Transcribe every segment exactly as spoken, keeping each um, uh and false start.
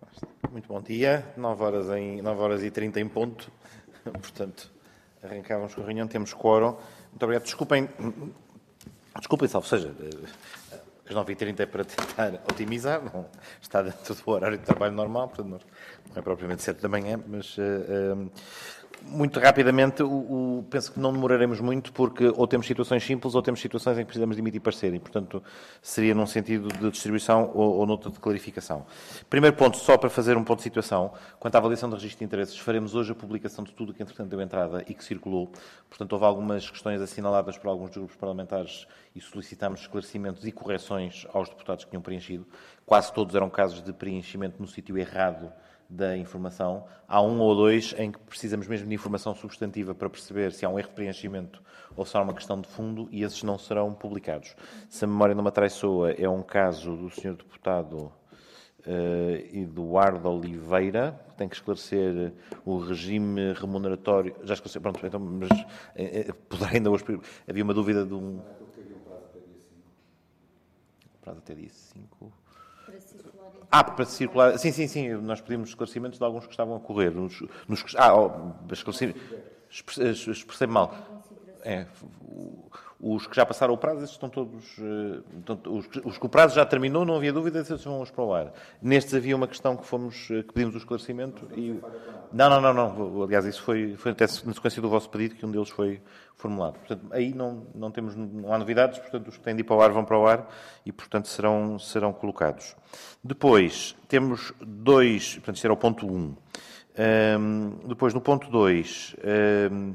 Muito bom dia, nove horas, em, nove horas e trinta em ponto, portanto, arrancávamos com a reunião, temos quórum. Muito obrigado, desculpem, desculpem, salvo seja, as nove e trinta é para tentar otimizar, não está dentro do horário de trabalho normal, portanto não, não é propriamente sete da manhã, mas uh, uh, muito rapidamente, o, o, penso que não demoraremos muito, porque ou temos situações simples ou temos situações em que precisamos de emitir parecer, e, portanto, seria num sentido de distribuição ou, ou noutro de clarificação. Primeiro ponto, só para fazer um ponto de situação, quanto à avaliação do registro de interesses, faremos hoje a publicação de tudo que, entretanto, deu entrada e que circulou. Portanto, houve algumas questões assinaladas por alguns grupos parlamentares e solicitámos esclarecimentos e correções aos deputados que tinham preenchido. Quase todos eram casos de preenchimento no sítio errado da informação. Há um ou dois em que precisamos mesmo de informação substantiva para perceber se há um erro de preenchimento ou se há uma questão de fundo, e esses não serão publicados. Se a memória não me atraiçoa, é um caso do senhor deputado uh, Eduardo Oliveira, que tem que esclarecer o regime remuneratório. Já esclareceu, pronto, então, mas eh, poderá ainda hoje. Havia uma dúvida de um. Prazo até dia cinco. Para circular. Ah, para circular. Sim, sim, sim. Nós pedimos esclarecimentos de alguns que estavam a correr. Nos, nos, ah, oh, esclarecimentos. Expressei-me mal. É, os que já passaram o prazo, esses estão todos. Os, os que o prazo já terminou, não havia dúvida, esses vão para o ar. Nestes havia uma questão que fomos, que pedimos o esclarecimento e. Não, não, não, não. Aliás, isso foi, foi até na sequência do vosso pedido que um deles foi formulado. Portanto, aí não, não temos, não há novidades, portanto, os que têm de ir para o ar vão para o ar e, portanto, serão, serão colocados. Depois, temos dois, portanto, isto era o ponto um. Um, depois, no ponto dois, um,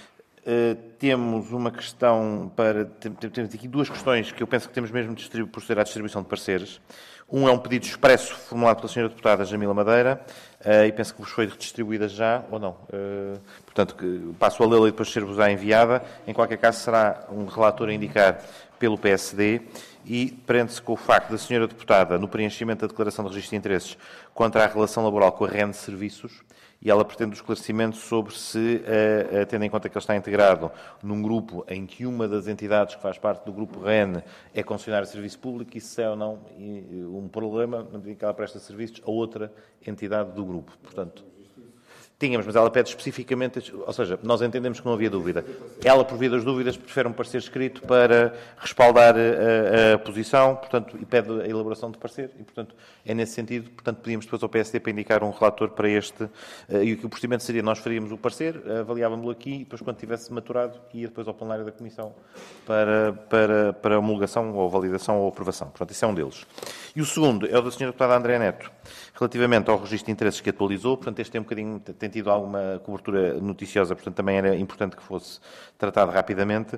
uh, temos uma questão para... Temos aqui duas questões que eu penso que temos mesmo de proceder à distribuição de pareceres. Um é um pedido expresso formulado pela senhora deputada Jamila Madeira, uh, e penso que vos foi redistribuída já, ou não. Uh, portanto, que passo a lê-la e depois ser-vos-á enviada. Em qualquer caso, será um relator a indicar pelo P S D e prende-se com o facto da senhora deputada, no preenchimento da declaração de registro de interesses, contra a relação laboral com a R E N Serviços, e ela pretende o esclarecimento sobre se, uh, uh, tendo em conta que ele está integrado num grupo em que uma das entidades que faz parte do grupo R E N é concessionária de serviço público, isso é ou não um problema, na medida em que ela presta serviços a outra entidade do grupo. Portanto, tínhamos, mas ela pede especificamente, ou seja, nós entendemos que não havia dúvida. Ela, por via das dúvidas, prefere um parecer escrito para respaldar a, a posição, portanto, e pede a elaboração de parecer, e, portanto, é nesse sentido, portanto, pedimos depois ao P S D para indicar um relator para este, e o que o procedimento seria, nós faríamos o parecer, avaliávamos-lo aqui, e depois, quando tivesse maturado, ia depois ao plenário da Comissão para, para, para homologação, ou validação, ou aprovação. Portanto, isso é um deles. E o segundo é o da senhora deputada Andréa Neto, relativamente ao registro de interesses que atualizou, portanto, este tem um bocadinho, tem tido alguma cobertura noticiosa, portanto, também era importante que fosse tratado rapidamente.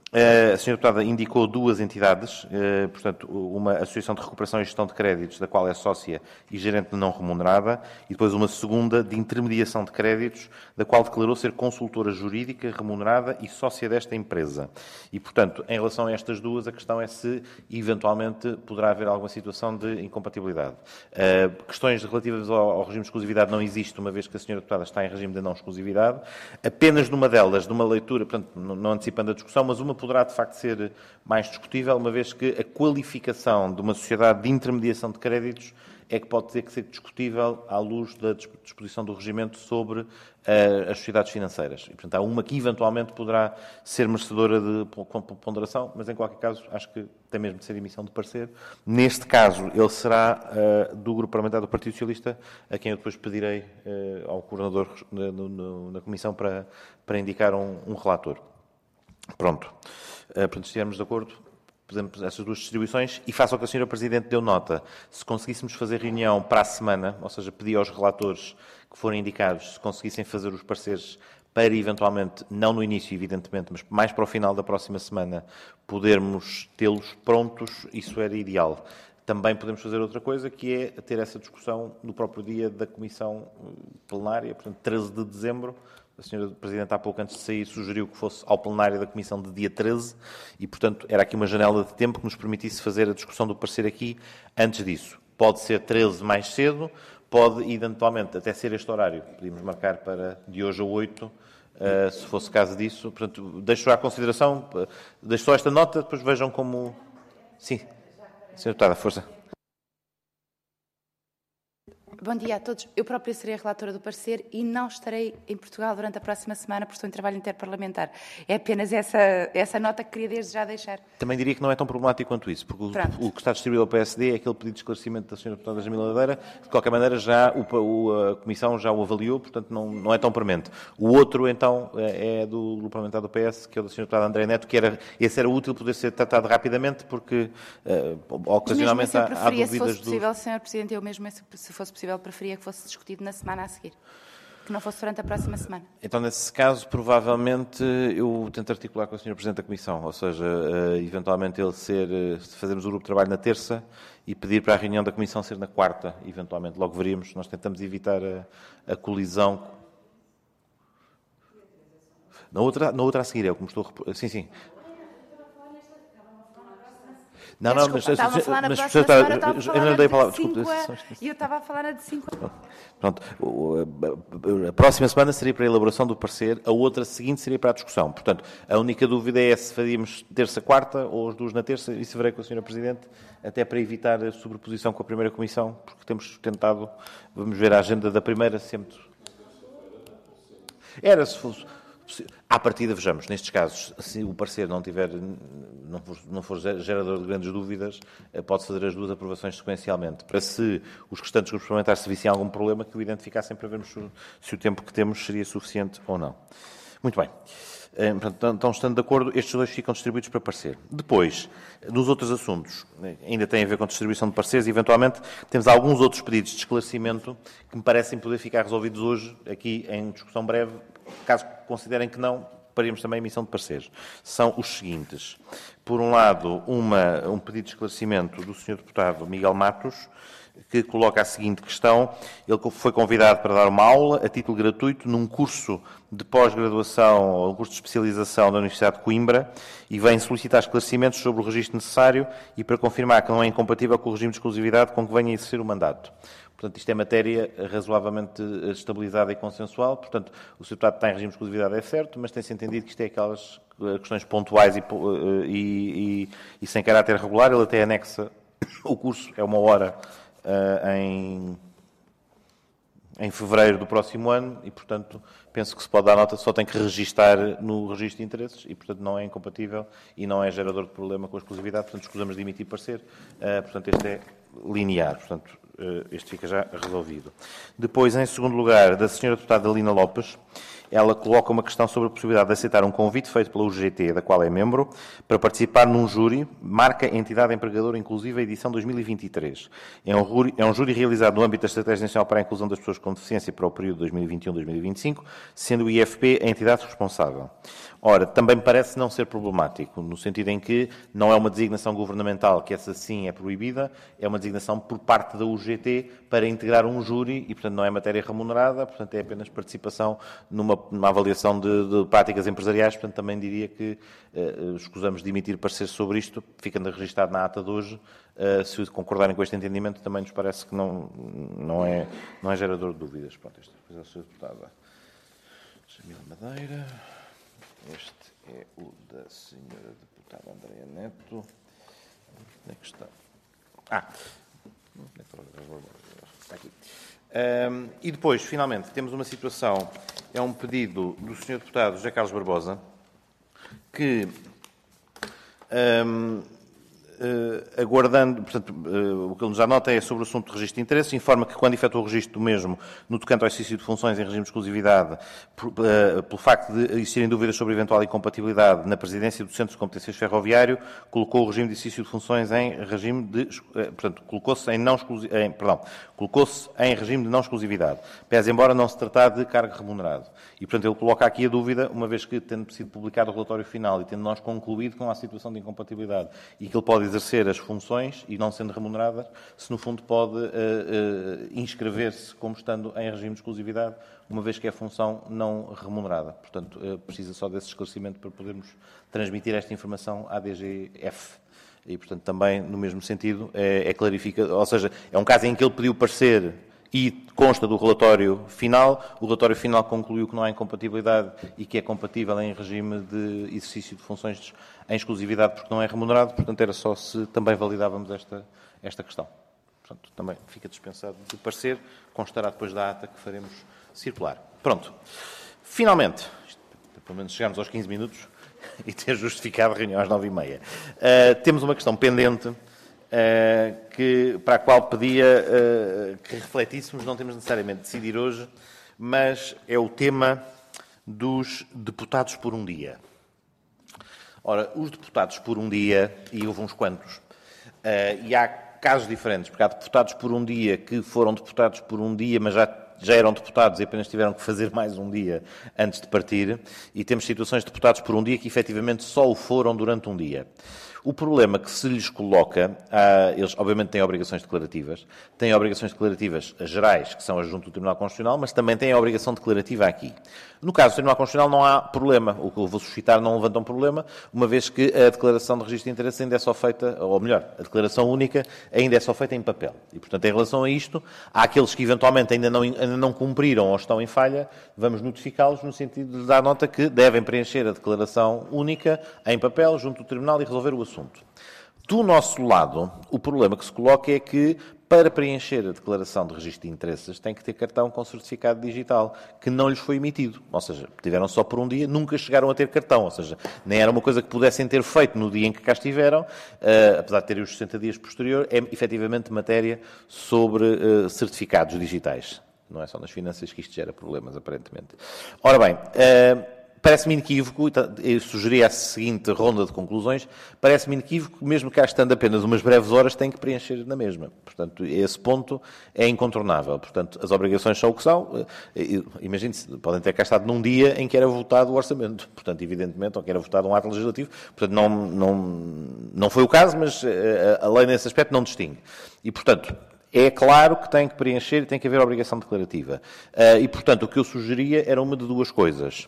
A senhora deputada indicou duas entidades, portanto, uma Associação de Recuperação e Gestão de Créditos, da qual é sócia e gerente não remunerada, e depois uma segunda de intermediação de créditos, da qual declarou ser consultora jurídica, remunerada e sócia desta empresa. E, portanto, em relação a estas duas, a questão é se, eventualmente, poderá haver alguma situação de incompatibilidade. Uh, questões relativas ao, ao regime de exclusividade não existe, uma vez que a senhora deputada está em regime de não exclusividade. Apenas numa delas, numa leitura, portanto, não antecipando a discussão, mas uma poderá, de facto, ser mais discutível, uma vez que a qualificação de uma sociedade de intermediação de créditos é que pode ter que ser discutível à luz da disposição do regimento sobre uh, as sociedades financeiras. E, portanto, há uma que, eventualmente, poderá ser merecedora de ponderação, mas, em qualquer caso, acho que tem mesmo de ser emissão de parecer. Neste caso, ele será uh, do Grupo Parlamentar do Partido Socialista, a quem eu depois pedirei uh, ao coordenador na, no, na Comissão para, para indicar um, um relator. Pronto. Uh, portanto, se estivermos de acordo, fazemos essas duas distribuições e faço ao que a senhora Presidente deu nota. Se conseguíssemos fazer reunião para a semana, ou seja, pedir aos relatores que forem indicados, se conseguissem fazer os pareceres para, eventualmente, não no início, evidentemente, mas mais para o final da próxima semana, podermos tê-los prontos, isso era ideal. Também podemos fazer outra coisa, que é ter essa discussão no próprio dia da Comissão Plenária, portanto, treze de dezembro. A senhora Presidente, há pouco antes de sair, sugeriu que fosse ao plenário da Comissão de dia treze e, portanto, era aqui uma janela de tempo que nos permitisse fazer a discussão do parecer aqui antes disso. Pode ser treze mais cedo, pode, eventualmente, até ser este horário. Podíamos marcar para de hoje a oito, uh, se fosse caso disso. Portanto, deixo à consideração, deixo só esta nota, depois vejam como... Sim, senhora Deputada, força. Bom dia a todos. Eu própria serei a relatora do parecer e não estarei em Portugal durante a próxima semana por estou em trabalho interparlamentar. É apenas essa, essa nota que queria desde já deixar. Também diria que não é tão problemático quanto isso, porque o, o que está distribuído ao P S D é aquele pedido de esclarecimento da senhora deputada Jamila Ladeira. De qualquer maneira, já o, o, a Comissão já o avaliou, portanto não, não é tão premente. O outro, então, é, é do Grupo Parlamentar do P S, que é o da senhora deputada André Neto, que era, esse era útil poder ser tratado rapidamente, porque uh, ocasionalmente há, há dúvidas... Se fosse possível, do... senhor Presidente, eu mesmo, se fosse possível, preferia que fosse discutido na semana a seguir. Que não fosse durante a próxima semana. Então, nesse caso, provavelmente, eu tento articular com o senhor Presidente da Comissão, ou seja, uh, eventualmente ele ser, uh, fazermos o grupo de trabalho na terça e pedir para a reunião da Comissão ser na quarta, eventualmente, logo veríamos. Nós tentamos evitar a, a colisão. Na outra, na outra a seguir, é o que me estou a... Sim, sim. Não, não, mas... Estava a falar na próxima semana, estava a falar na de cinco e eu estava a falar na de cinco. Pronto, a próxima semana seria para a elaboração do parecer, a outra seguinte seria para a discussão. Portanto, a única dúvida é se faríamos terça-quarta ou as duas na terça, e se verei com a senhora Presidente, até para evitar a sobreposição com a primeira comissão, porque temos tentado, vamos ver a agenda da primeira, sempre... Era, se fosse... À partida, vejamos, nestes casos, se o parecer não tiver, não for, não for gerador de grandes dúvidas, pode fazer as duas aprovações sequencialmente, para se os restantes grupos parlamentares se vissem algum problema, que o identificassem para vermos se, se o tempo que temos seria suficiente ou não. Muito bem. Então, estando de acordo, estes dois ficam distribuídos para parecer. Depois, nos outros assuntos, ainda tem a ver com a distribuição de pareceres, e eventualmente temos alguns outros pedidos de esclarecimento que me parecem poder ficar resolvidos hoje, aqui em discussão breve. Caso considerem que não, faríamos também a emissão de pareceres. São os seguintes. Por um lado, uma, um pedido de esclarecimento do senhor deputado Miguel Matos, que coloca a seguinte questão. Ele foi convidado para dar uma aula a título gratuito num curso de pós-graduação ou um curso de especialização da Universidade de Coimbra e vem solicitar esclarecimentos sobre o registro necessário e para confirmar que não é incompatível com o regime de exclusividade com que venha a exercer o mandato. Portanto, isto é matéria razoavelmente estabilizada e consensual. Portanto, o senhor deputado está em regime de exclusividade, é certo, mas tem-se entendido que isto é aquelas questões pontuais e, e, e, e sem caráter regular. Ele até anexa o curso, é uma hora uh, em, em fevereiro do próximo ano e, portanto, penso que se pode dar nota, só tem que registar no registro de interesses e, portanto, não é incompatível e não é gerador de problema com a exclusividade. Portanto, escusamos de emitir parecer. Uh, portanto, este é linear. Portanto, este fica já resolvido. Depois, em segundo lugar, da senhora deputada Lina Lopes, ela coloca uma questão sobre a possibilidade de aceitar um convite feito pela U G T, da qual é membro, para participar num júri, marca Entidade Empregadora Inclusiva, edição dois mil e vinte e três. É um, júri, é um júri realizado no âmbito da Estratégia Nacional para a Inclusão das Pessoas com Deficiência para o período dois mil e vinte e um a dois mil e vinte e cinco, sendo o I F P a entidade responsável. Ora, também parece não ser problemático, no sentido em que não é uma designação governamental, que essa sim é proibida, é uma designação por parte da U G T para integrar um júri e, portanto, não é matéria remunerada, portanto, é apenas participação numa, numa avaliação de, de práticas empresariais, portanto, também diria que uh, escusamos de emitir parecer sobre isto, ficando registado na ata de hoje. Uh, se concordarem com este entendimento, também nos parece que não, não, é, não é gerador de dúvidas. Pronto, este é o senhor deputado Jamila Madeira. Este é o da senhora deputada Andréa Neto. Onde é que está? Ah, está aqui. Um, e depois, finalmente, temos uma situação, é um pedido do senhor deputado José Carlos Barbosa, que, um, uh, aguardando, portanto, uh, o que ele nos anota é sobre o assunto de registro de interesses, informa que quando efetua o registro do mesmo, no tocante ao exercício de funções em regime de exclusividade, por, uh, pelo facto de existirem dúvidas sobre eventual incompatibilidade na presidência do Centro de Competências Ferroviário, colocou o regime de exercício de funções em regime de, uh, portanto, colocou-se em não exclusividade, perdão, colocou-se em regime de não exclusividade, pese embora não se tratar de cargo remunerado. E, portanto, ele coloca aqui a dúvida, uma vez que, tendo sido publicado o relatório final e tendo nós concluído com a situação de incompatibilidade e que ele pode exercer as funções e não sendo remunerada, se no fundo pode uh, uh, inscrever-se como estando em regime de exclusividade, uma vez que é função não remunerada. Portanto, uh, precisa só desse esclarecimento para podermos transmitir esta informação à D G F. E, portanto, também, no mesmo sentido, é, é clarifica, ou seja, é um caso em que ele pediu parecer e consta do relatório final, o relatório final concluiu que não há incompatibilidade e que é compatível em regime de exercício de funções em exclusividade porque não é remunerado, portanto era só se também validávamos esta, esta questão. Portanto, também fica dispensado de parecer, constará depois da ata que faremos circular. Pronto. Finalmente, pelo menos chegarmos aos quinze minutos e ter justificado a reunião às nove e meia. Uh, temos uma questão pendente uh, que, para a qual pedia uh, que refletíssemos, não temos necessariamente de decidir hoje, mas é o tema dos deputados por um dia. Ora, os deputados por um dia, e houve uns quantos, uh, e há casos diferentes, porque há deputados por um dia que foram deputados por um dia, mas já, já eram deputados e apenas tiveram que fazer mais um dia antes de partir, e temos situações de deputados por um dia que efetivamente só o foram durante um dia. O problema que se lhes coloca, ah, eles obviamente têm obrigações declarativas, têm obrigações declarativas gerais, que são as junto do Tribunal Constitucional, mas também têm a obrigação declarativa aqui. No caso do Tribunal Constitucional não há problema, o que eu vou suscitar não levanta um problema, uma vez que a declaração de registro de interesse ainda é só feita, ou melhor, a declaração única ainda é só feita em papel. E, portanto, em relação a isto, há aqueles que eventualmente ainda não, ainda não cumpriram ou estão em falha, vamos notificá-los no sentido de dar nota que devem preencher a declaração única em papel junto do Tribunal e resolver o assunto. Do nosso lado, o problema que se coloca é que, para preencher a declaração de registro de interesses, tem que ter cartão com certificado digital, que não lhes foi emitido. Ou seja, tiveram só por um dia, nunca chegaram a ter cartão. Ou seja, nem era uma coisa que pudessem ter feito no dia em que cá estiveram, uh, apesar de terem os sessenta dias posterior, é efetivamente matéria sobre uh, certificados digitais. Não é só nas finanças que isto gera problemas, aparentemente. Ora bem... Uh, Parece-me inequívoco, eu sugeri a seguinte ronda de conclusões, parece-me inequívoco, mesmo cá estando apenas umas breves horas, tem que preencher na mesma. Portanto, esse ponto é incontornável. Portanto, as obrigações são o que são. Imagine-se, podem ter cá estado num dia em que era votado o orçamento. Portanto, evidentemente, ou que era votado um ato legislativo. Portanto, não, não, não foi o caso, mas a lei nesse aspecto não distingue. E, portanto... É claro que tem que preencher e tem que haver obrigação declarativa. E, portanto, o que eu sugeria era uma de duas coisas.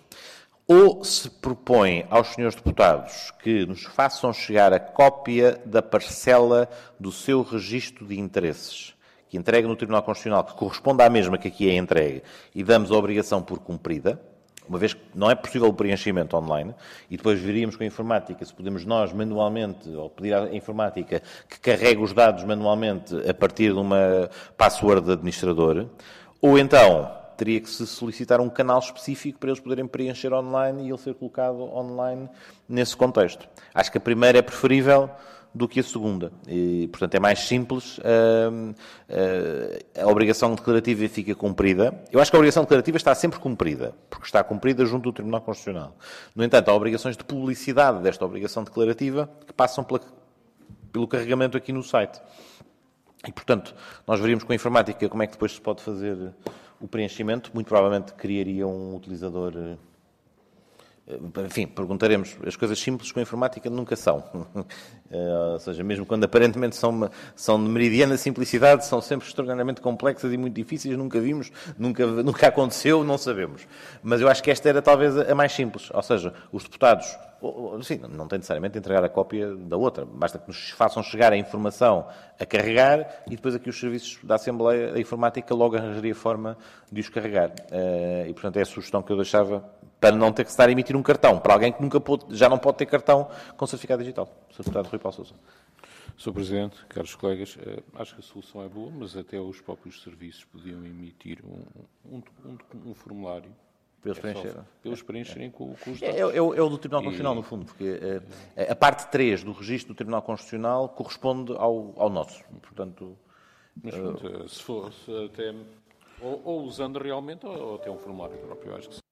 Ou se propõe aos senhores deputados que nos façam chegar a cópia da parcela do seu registro de interesses, que entregue no Tribunal Constitucional, que corresponda à mesma que aqui é entregue, e damos a obrigação por cumprida, uma vez que não é possível o preenchimento online, e depois veríamos com a informática se podemos nós manualmente, ou pedir à informática que carregue os dados manualmente a partir de uma password de administrador, ou então teria que se solicitar um canal específico para eles poderem preencher online e ele ser colocado online nesse contexto. Acho que a primeira é preferível do que a segunda. E, portanto, é mais simples. Uh, uh, a obrigação declarativa fica cumprida. Eu acho que a obrigação declarativa está sempre cumprida, porque está cumprida junto do Tribunal Constitucional. No entanto, há obrigações de publicidade desta obrigação declarativa que passam pela, pelo carregamento aqui no site. E, portanto, nós veríamos com a informática como é que depois se pode fazer o preenchimento. Muito provavelmente criaria um utilizador... Enfim, perguntaremos. As coisas simples com a informática nunca são. Ou seja, mesmo quando aparentemente são, são de meridiana simplicidade, são sempre extraordinariamente complexas e muito difíceis, nunca vimos, nunca, nunca aconteceu, não sabemos. Mas eu acho que esta era talvez a mais simples. Ou seja, os deputados, sim, não tem necessariamente de entregar a cópia da outra, basta que nos façam chegar a informação a carregar e depois aqui os serviços da Assembleia, a informática logo arranjaria forma de os carregar. E, portanto, é a sugestão que eu deixava para não ter que estar a emitir um cartão, para alguém que nunca pôde, já não pode ter cartão com certificado digital. senhor Deputado Rui Paulo Sousa. senhor Presidente, caros colegas, acho que a solução é boa, mas até os próprios serviços podiam emitir um, um, um, um formulário para eles preencherem, é para eles preencherem é. com, com os dados. É, é, é o do Tribunal Constitucional, e... no fundo, porque é, a parte três do registro do Tribunal Constitucional corresponde ao, ao nosso. Portanto, mas, uh... se fosse até... Ou, ou usando realmente, ou, ou até um formulário próprio, eu acho que sim.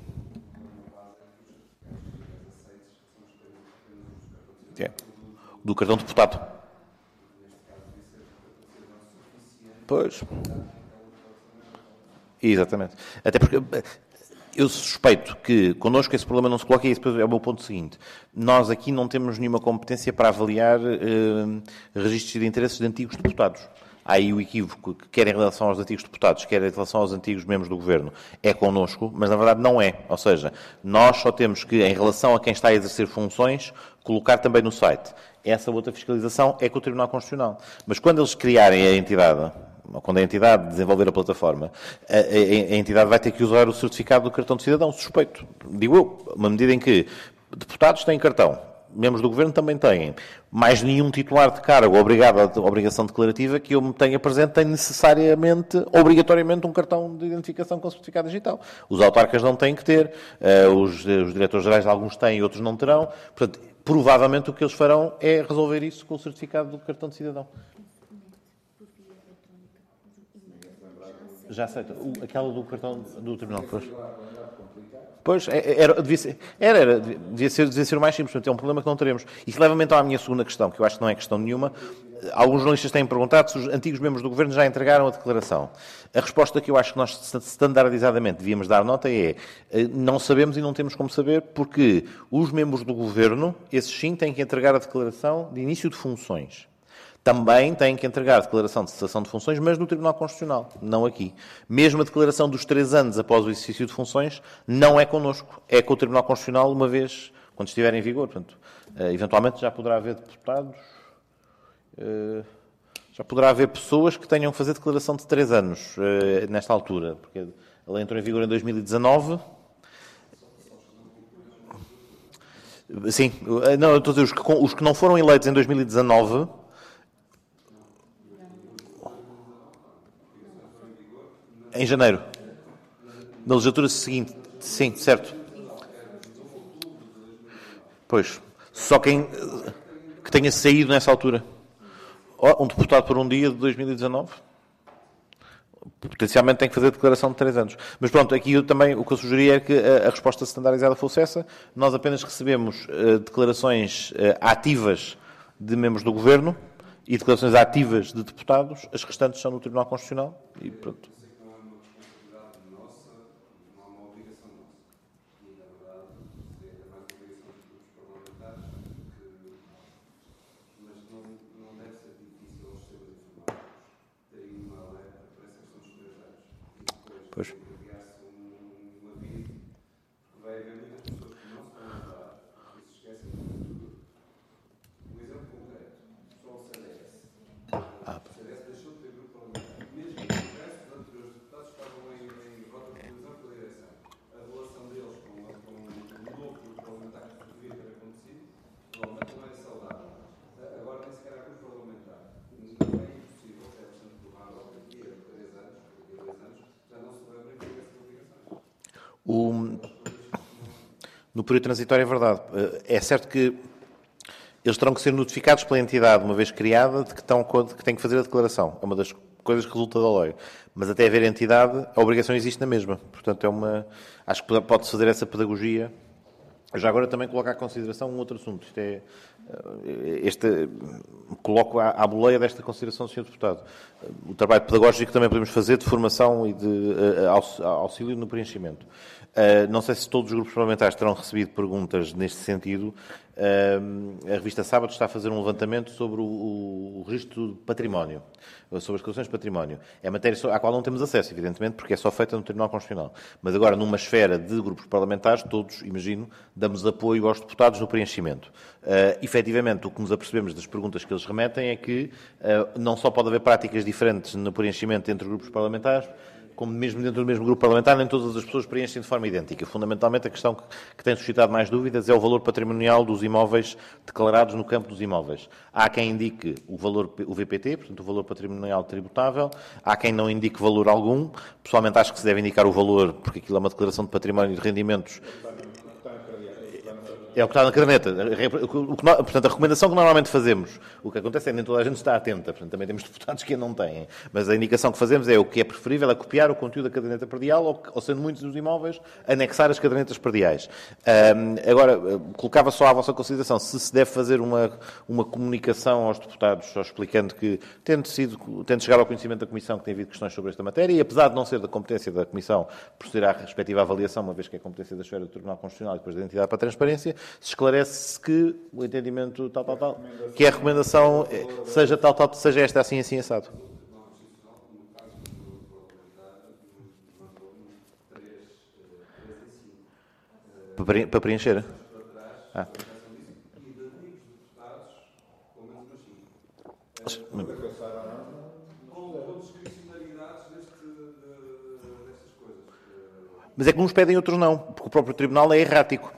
É. Do cartão de deputado. Pois. Exatamente. Até porque eu suspeito que connosco esse problema não se coloca, e esse é o meu ponto seguinte. Nós aqui não temos nenhuma competência para avaliar eh, registros de interesses de antigos deputados. Há aí o equívoco, que quer em relação aos antigos deputados, quer em relação aos antigos membros do Governo, é connosco, mas na verdade não é. Ou seja, nós só temos que, em relação a quem está a exercer funções, colocar também no site. Essa outra fiscalização é com o Tribunal Constitucional. Mas quando eles criarem a entidade, ou quando a entidade desenvolver a plataforma, a, a, a entidade vai ter que usar o certificado do cartão de cidadão, suspeito. Digo eu, uma medida em que deputados têm cartão, membros do Governo também têm. Mais nenhum titular de cargo obrigado à obrigação declarativa que eu me tenha presente tem necessariamente, obrigatoriamente, um cartão de identificação com certificado digital. Os autarcas não têm que ter, os, os diretores-gerais alguns têm, outros não terão. Portanto, provavelmente o que eles farão é resolver isso com o certificado do cartão de cidadão. Já aceita. Aquela do cartão do Tribunal, pois. Pois, era, devia ser, era, era, devia ser, devia ser o mais simples, portanto, é um problema que não teremos. Isso leva-me então à minha segunda questão, que eu acho que não é questão nenhuma. Alguns jornalistas têm perguntado se os antigos membros do Governo já entregaram a declaração. A resposta que eu acho que nós standardizadamente devíamos dar nota é não sabemos e não temos como saber, porque os membros do Governo, esses sim, têm que entregar a declaração de início de funções. Também têm que entregar a declaração de cessação de funções, mas no Tribunal Constitucional, não aqui. Mesmo a declaração dos três anos após o exercício de funções não é connosco, é com o Tribunal Constitucional, uma vez, quando estiver em vigor. Portanto, eventualmente já poderá haver deputados, já poderá haver pessoas que tenham que fazer declaração de três anos nesta altura, porque ela entrou em vigor em dois mil e dezanove. Sim, não, eu estou a dizer, os que, os que não foram eleitos em dois mil e dezanove... Em janeiro. Na legislatura seguinte. Sim, certo. Pois. Só quem que tenha saído nessa altura. Oh, um deputado por um dia de dois mil e dezanove. Potencialmente tem que fazer declaração de três anos. Mas pronto, aqui eu também o que eu sugeria é que a, a resposta standardizada fosse essa. Nós apenas recebemos uh, declarações uh, ativas de membros do Governo e declarações ativas de deputados. As restantes são no Tribunal Constitucional e pronto. Pois. Ah, O, no período transitório é verdade. É certo que eles terão que ser notificados pela entidade, uma vez criada, de que, estão, que têm que fazer a declaração. É uma das coisas que resulta da lei. Mas até haver entidade, a obrigação existe na mesma. Portanto, é uma, acho que pode-se fazer essa pedagogia. Já agora também coloco à consideração um outro assunto. Isto é, este, coloco à, à boleia desta consideração, senhor Deputado. O trabalho pedagógico que também podemos fazer de formação e de uh, auxílio no preenchimento. Uh, não sei se todos os grupos parlamentares terão recebido perguntas neste sentido. Uh, a revista Sábado está a fazer um levantamento sobre o, o, o registro de património, sobre as declarações de património. É matéria à qual não temos acesso, evidentemente, porque é só feita no Tribunal Constitucional. Mas agora, numa esfera de grupos parlamentares, todos, imagino, damos apoio aos deputados no preenchimento. Uh, efetivamente, o que nos apercebemos das perguntas que eles remetem é que uh, não só pode haver práticas diferentes no preenchimento entre grupos parlamentares, como mesmo dentro do mesmo grupo parlamentar, nem todas as pessoas preenchem de forma idêntica. Fundamentalmente, a questão que, que tem suscitado mais dúvidas é o valor patrimonial dos imóveis declarados no campo dos imóveis. Há quem indique o valor, o V P T, portanto, o valor patrimonial tributável. Há quem não indique valor algum. Pessoalmente, acho que se deve indicar o valor, porque aquilo é uma declaração de património e de rendimentos. É o que está na caderneta. O que, portanto, a recomendação que normalmente fazemos, o que acontece é que nem toda a gente está atenta, portanto, também temos deputados que não têm, mas a indicação que fazemos é o que é preferível é copiar o conteúdo da caderneta perdial ou, ou sendo muitos dos imóveis, anexar as cadernetas perdiais. Um, agora, colocava só à vossa consideração se se deve fazer uma, uma comunicação aos deputados, só explicando que, tendo, sido, tendo chegado ao conhecimento da Comissão que tem havido questões sobre esta matéria, e apesar de não ser da competência da Comissão proceder à respectiva avaliação, uma vez que é competência da esfera do Tribunal Constitucional e depois da entidade para a transparência, se esclarece que o entendimento tal, tal, tal, que a recomendação seja tal, tal, seja esta assim, assim, assado. Para preencher? Ah. Mas é que uns pedem, outros não, porque o próprio Tribunal é errático.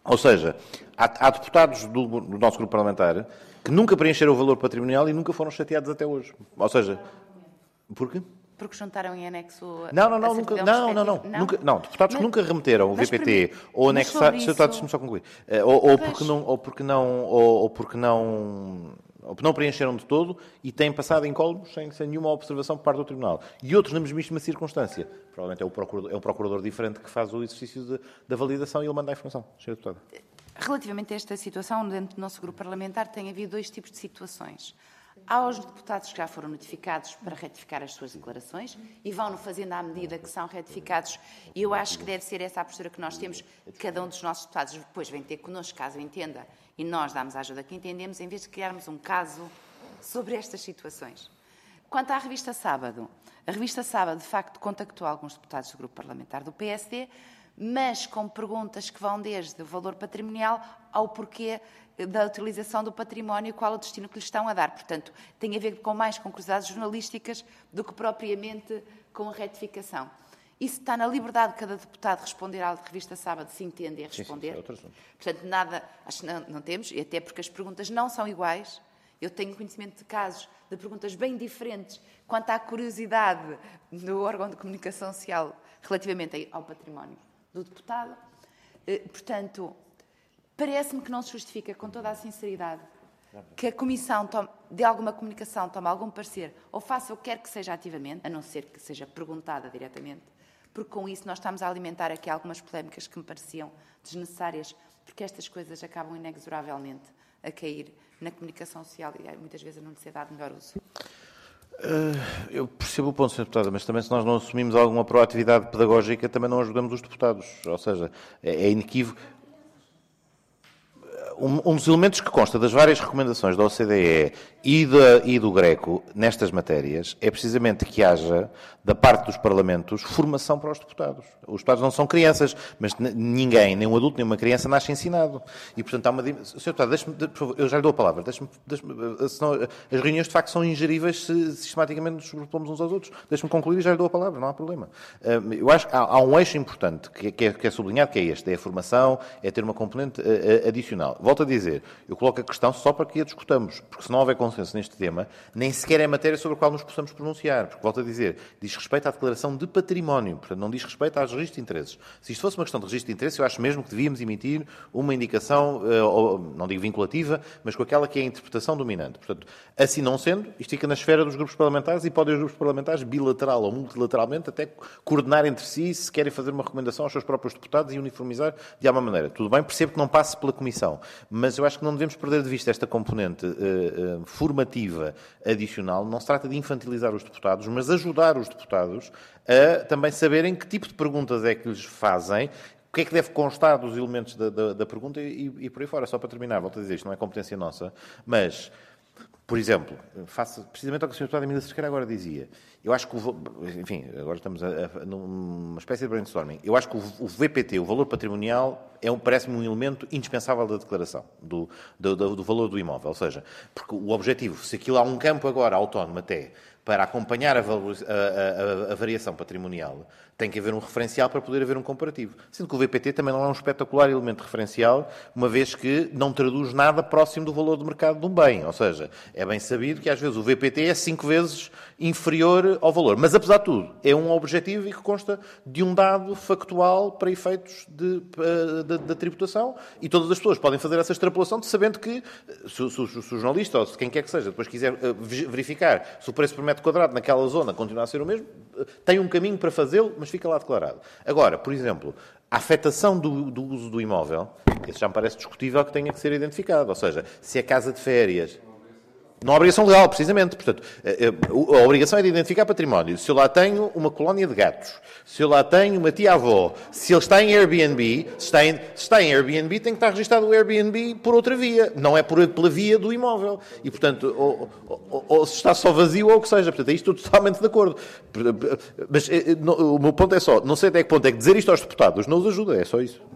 Ou seja, há, há deputados do, do nosso grupo parlamentar que nunca preencheram o valor patrimonial e nunca foram chateados até hoje. Ou seja, porquê? Porque juntaram em anexo Não, não, a não, nunca, certidão não, não, não, respectiva? nunca, não, deputados Mas- que nunca remeteram o mas V P T para mim- ou mas anexaram, sobre isso... isso- deixa-me só concluir, Eh, ou, ou Pois. porque não, ou porque não, ou, ou porque não, ou porque não preencheram de todo e têm passado em incólumes sem, sem nenhuma observação por parte do Tribunal. E outros na mesmíssima circunstância. Provavelmente é o procurador, é o procurador diferente que faz o exercício de, da validação e ele manda a informação. Senhora Deputada. Relativamente a esta situação, dentro do nosso grupo parlamentar, tem havido dois tipos de situações. Há os deputados que já foram notificados para retificar as suas declarações e vão-no fazendo à medida que são retificados. E eu acho que deve ser essa a postura que nós temos. Cada um dos nossos deputados depois vem ter connosco, caso entenda, e nós damos a ajuda que entendemos, em vez de criarmos um caso sobre estas situações. Quanto à revista Sábado, a revista Sábado, de facto, contactou alguns deputados do grupo parlamentar do P S D, mas com perguntas que vão desde o valor patrimonial ao porquê da utilização do património e qual o destino que lhe estão a dar. Portanto, tem a ver com mais com curiosidades jornalísticas do que propriamente com a retificação. Isso está na liberdade de cada deputado responder à revista Sábado, se entende a responder. Sim, sim, é outro assunto. Portanto, nada, acho que não, não temos, e até porque as perguntas não são iguais. Eu tenho conhecimento de casos de perguntas bem diferentes quanto à curiosidade do órgão de comunicação social relativamente ao património do deputado. Eh, Portanto, parece-me que não se justifica, com toda a sinceridade, que a Comissão tome, de alguma comunicação tome algum parecer ou faça o que quer que seja ativamente, a não ser que seja perguntada diretamente, porque com isso nós estamos a alimentar aqui algumas polémicas que me pareciam desnecessárias, porque estas coisas acabam inexoravelmente a cair na comunicação social e muitas vezes a não lhe ser dado melhor uso. Eu percebo o ponto, senhora Deputada, mas também se nós não assumimos alguma proatividade pedagógica, também não ajudamos os deputados. Ou seja, é, é inequívoco. Um, um dos elementos que consta das várias recomendações da O C D E e, da, e do Greco nestas matérias é precisamente que haja, da parte dos parlamentos, formação para os deputados. Os deputados não são crianças, mas ninguém, nem um adulto, nem uma criança, nasce ensinado. E, portanto, há uma... senhor Deputado, deixe-me, por favor, eu já lhe dou a palavra. Deixe-me, deixe-me, senão, as reuniões, de facto, são ingeríveis se sistematicamente nos sobrepomos uns aos outros. Deixe-me concluir e já lhe dou a palavra, não há problema. Eu acho que há, há um eixo importante que é, que é sublinhado, que é este, é a formação, é ter uma componente adicional. Volto a dizer, eu coloco a questão só para que a discutamos, porque se não houver consenso neste tema, nem sequer é matéria sobre a qual nos possamos pronunciar, porque, volto a dizer, diz respeito à declaração de património, portanto, não diz respeito aos registros de interesses. Se isto fosse uma questão de registro de interesses, eu acho mesmo que devíamos emitir uma indicação, não digo vinculativa, mas com aquela que é a interpretação dominante. Portanto, assim não sendo, isto fica na esfera dos grupos parlamentares e podem os grupos parlamentares, bilateral ou multilateralmente, até coordenar entre si se querem fazer uma recomendação aos seus próprios deputados e uniformizar de alguma maneira. Tudo bem, percebo que não passe pela Comissão, mas eu acho que não devemos perder de vista esta componente uh, uh, formativa adicional. Não se trata de infantilizar os deputados, mas ajudar os deputados a também saberem que tipo de perguntas é que lhes fazem, o que é que deve constar dos elementos da, da, da pergunta e, e por aí fora. Só para terminar, volto a dizer, isto não é competência nossa, mas... Por exemplo, faço precisamente ao que o senhor Deputado Emílio Cerqueira agora dizia. Eu acho que, o, enfim, agora estamos a, a, numa espécie de brainstorming. Eu acho que o, o V P T, o valor patrimonial, é um, parece-me um elemento indispensável da declaração do, do, do, do valor do imóvel. Ou seja, porque o objetivo, se aquilo há um campo agora autónomo até para acompanhar a, valor, a, a, a variação patrimonial, tem que haver um referencial para poder haver um comparativo. Sendo que o V P T também não é um espetacular elemento referencial, uma vez que não traduz nada próximo do valor de mercado de um bem. Ou seja, é bem sabido que às vezes o V P T é cinco vezes inferior ao valor. Mas, apesar de tudo, é um objetivo e que consta de um dado factual para efeitos da tributação e todas as pessoas podem fazer essa extrapolação de sabendo que, se, se, se o jornalista ou se quem quer que seja depois quiser verificar se o preço por metro quadrado naquela zona continua a ser o mesmo, tem um caminho para fazê-lo, mas fica lá declarado. Agora, por exemplo, a afetação do, do uso do imóvel, isso já me parece discutível que tenha que ser identificado. Ou seja, se é casa de férias... Não há obrigação legal, precisamente. Portanto, a obrigação é de identificar património. Se eu lá tenho uma colónia de gatos, se eu lá tenho uma tia-avó, se ele está em Airbnb, se está em, se está em Airbnb, tem que estar registado o Airbnb por outra via. Não é por, pela via do imóvel. E, portanto, ou, ou, ou se está só vazio ou o que seja. Portanto, é isto estou totalmente de acordo. Mas o meu ponto é só, não sei até que ponto é que dizer isto aos deputados não os ajuda. É só isso.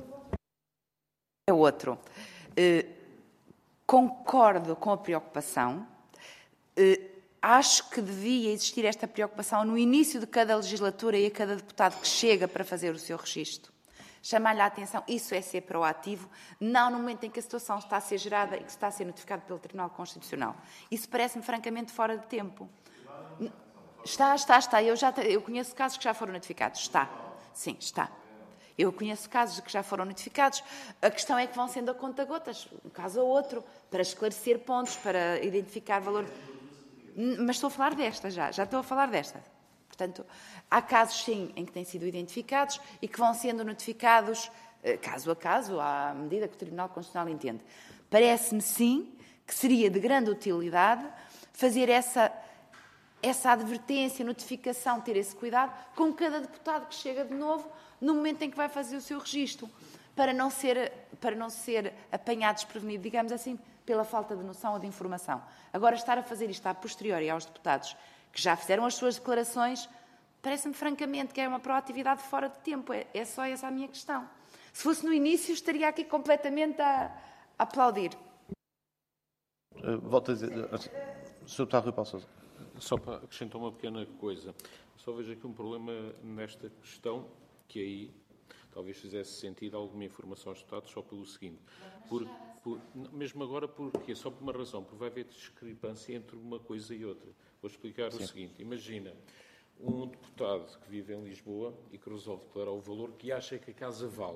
É outro. Uh, concordo com a preocupação. Uh, acho que devia existir esta preocupação no início de cada legislatura e a cada deputado que chega para fazer o seu registro. chamar-lhe a atenção, isso é ser proativo, não no momento em que a situação está a ser gerada e que está a ser notificado pelo Tribunal Constitucional. Isso parece-me francamente fora de tempo. Está, está, está. Eu, já, eu conheço casos que já foram notificados. Está. Sim, está. Eu conheço casos que já foram notificados. A questão é que vão sendo a conta-gotas, um caso ou outro, para esclarecer pontos, para identificar valor. Mas estou a falar desta já, já estou a falar desta. Portanto, há casos, sim, em que têm sido identificados e que vão sendo notificados caso a caso, à medida que o Tribunal Constitucional entende. Parece-me, sim, que seria de grande utilidade fazer essa, essa advertência, notificação, ter esse cuidado com cada deputado que chega de novo no momento em que vai fazer o seu registro, para não ser, para não ser apanhado desprevenido, digamos assim, pela falta de noção ou de informação. Agora, estar a fazer isto a posteriori aos deputados que já fizeram as suas declarações, parece-me francamente que é uma proatividade fora de tempo. É, é só essa a minha questão. Se fosse no início, estaria aqui completamente a, a aplaudir. Uh, volto a dizer... senhor Deputado Rui Paulo Sousa. Só para acrescentar uma pequena coisa. Só vejo aqui um problema nesta questão, que aí talvez fizesse sentido alguma informação aos deputados, só pelo seguinte. Por, por, mesmo agora, porque só por uma razão, porque vai haver discrepância entre uma coisa e outra. Vou explicar Sim. o seguinte. Imagina um deputado que vive em Lisboa e que resolve declarar o valor que acha que a casa vale.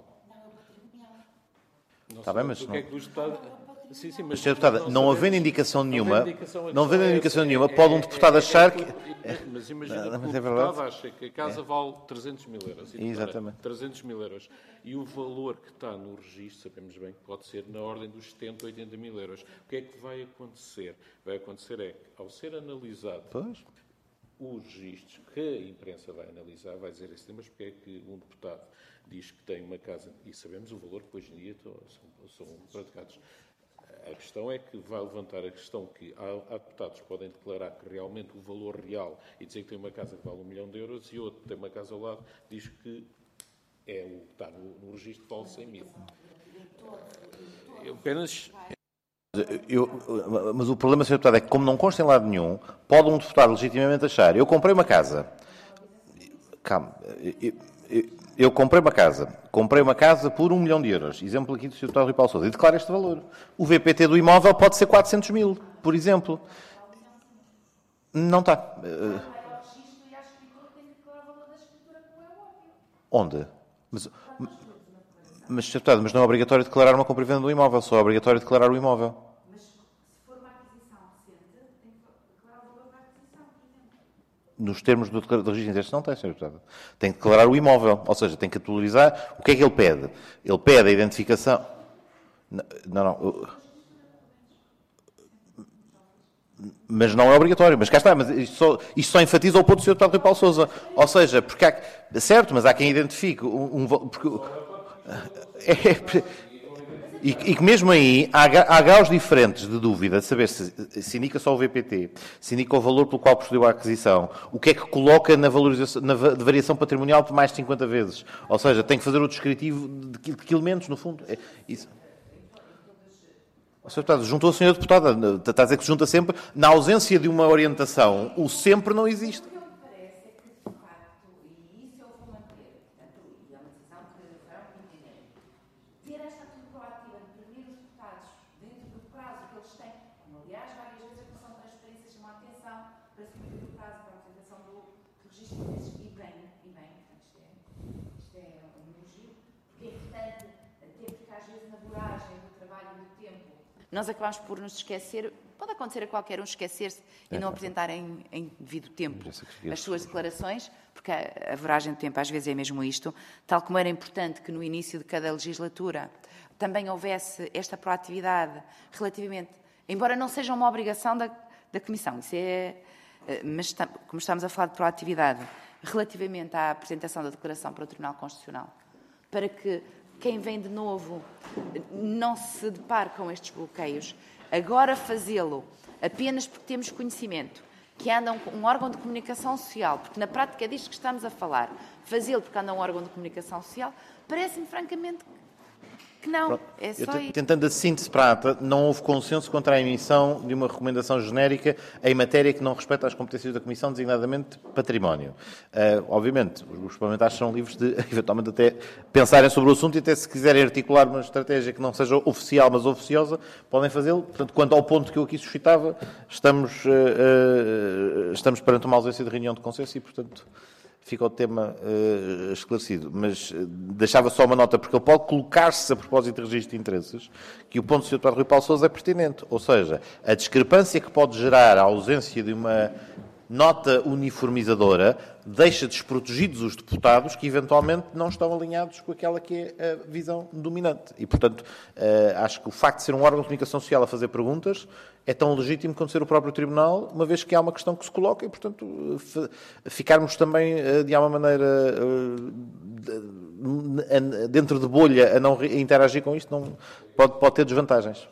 Não Está bem, mas não... que é que os deputados... Sim, sim, mas senhor Deputado, não, não havendo indicação nenhuma, não havendo é, indicação é, nenhuma, é, pode um deputado é, achar é, que... É, mas imagina não, que mas o é deputado acha que a casa é. vale trezentos mil euros. E Exatamente. trezentos mil euros. E o valor que está no registro, sabemos bem que pode ser na ordem dos setenta, oitenta mil euros. O que é que vai acontecer? Vai acontecer é que, ao ser analisado pois. os registros, que a imprensa vai analisar, vai dizer assim, mas porque é que um deputado diz que tem uma casa, e sabemos o valor que hoje em dia são, são praticados. A questão é que vai levantar a questão que há, há deputados que podem declarar que realmente o valor real e dizer que tem uma casa que vale um milhão de euros e outro que tem uma casa ao lado diz que é o que está no, no registro que vale cem mil. Eu apenas... Eu, mas o problema, senhor Deputado, é que como não consta em lado nenhum, pode um deputado legitimamente achar, eu comprei uma casa, calma, eu, eu, eu comprei uma casa, comprei uma casa por um milhão de euros, exemplo aqui do senhor Deputado Rui Paulo Sousa, e declara este valor. O V P T do imóvel pode ser quatrocentos mil, por exemplo. Não está. Onde? Mas, mas, senhor Deputado, mas não é obrigatório declarar uma compra e venda do imóvel, só é obrigatório declarar o imóvel. Nos termos do registro de interesses não tem, senhor Deputado. Tem que declarar o imóvel, ou seja, tem que atualizar. O que é que ele pede? Ele pede a identificação... Não, não. Mas não é obrigatório. Mas cá está. Mas isto só, isto só enfatiza o ponto do senhor Deputado Rui Paulo Sousa. Ou seja, porque há... Certo, mas há quem identifique um... um porque, é, E, e que mesmo aí há, há graus diferentes de dúvida de saber se, se indica só o V P T, se indica o valor pelo qual procedeu a aquisição, o que é que coloca na, valorização, na de variação patrimonial de mais de cinquenta vezes. Ou seja, tem que fazer o descritivo de que, de que elementos, no fundo. É, isso. O senhor Deputado, juntou a senhora Deputada, está a dizer que se junta sempre. Na ausência de uma orientação, o sempre não existe. Nós acabamos por nos esquecer, pode acontecer a qualquer um esquecer-se e não apresentar em, em devido tempo as suas declarações, porque a, a voragem de tempo às vezes é mesmo isto, tal como era importante que no início de cada legislatura também houvesse esta proatividade relativamente, embora não seja uma obrigação da, da Comissão, isso é, mas como estamos a falar de proatividade, relativamente à apresentação da declaração para o Tribunal Constitucional, para que quem vem de novo não se depare com estes bloqueios. Agora fazê-lo apenas porque temos conhecimento que anda um, um órgão de comunicação social, porque na prática é disto que estamos a falar, fazê-lo porque anda um órgão de comunicação social, parece-me francamente Que não, Pronto. é só Eu, isso. tentando a síntese prata, não houve consenso contra a emissão de uma recomendação genérica em matéria que não respeita às competências da Comissão, designadamente património. Uh, obviamente, os grupos parlamentares são livres de, eventualmente, até pensarem sobre o assunto e até se quiserem articular uma estratégia que não seja oficial, mas oficiosa, podem fazê-lo. Portanto, quanto ao ponto que eu aqui suscitava, estamos, uh, uh, estamos perante uma ausência de reunião de consenso e, portanto, fica o tema uh, esclarecido. Mas uh, deixava só uma nota, porque ele pode colocar-se a propósito de registro de interesses, que o ponto do senhor Deputado Rui Paulo Sousa é pertinente. Ou seja, a discrepância que pode gerar a ausência de uma nota uniformizadora deixa desprotegidos os deputados que eventualmente não estão alinhados com aquela que é a visão dominante. E, portanto, uh, acho que o facto de ser um órgão de comunicação social a fazer perguntas é tão legítimo quanto ser o próprio Tribunal, uma vez que há uma questão que se coloca e, portanto, ficarmos também, de alguma maneira, dentro de bolha a não interagir com isto, não, pode, pode ter desvantagens.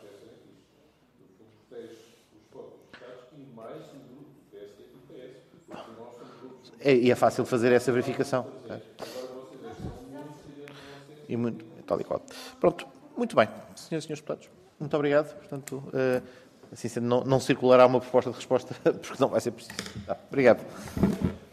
É, e é fácil fazer essa verificação. É. E muito, tal e qual. Pronto, muito bem. Senhoras e senhores deputados, muito obrigado. Portanto, uh, assim sendo, não, não circulará uma proposta de resposta, porque não vai ser preciso. Tá, obrigado.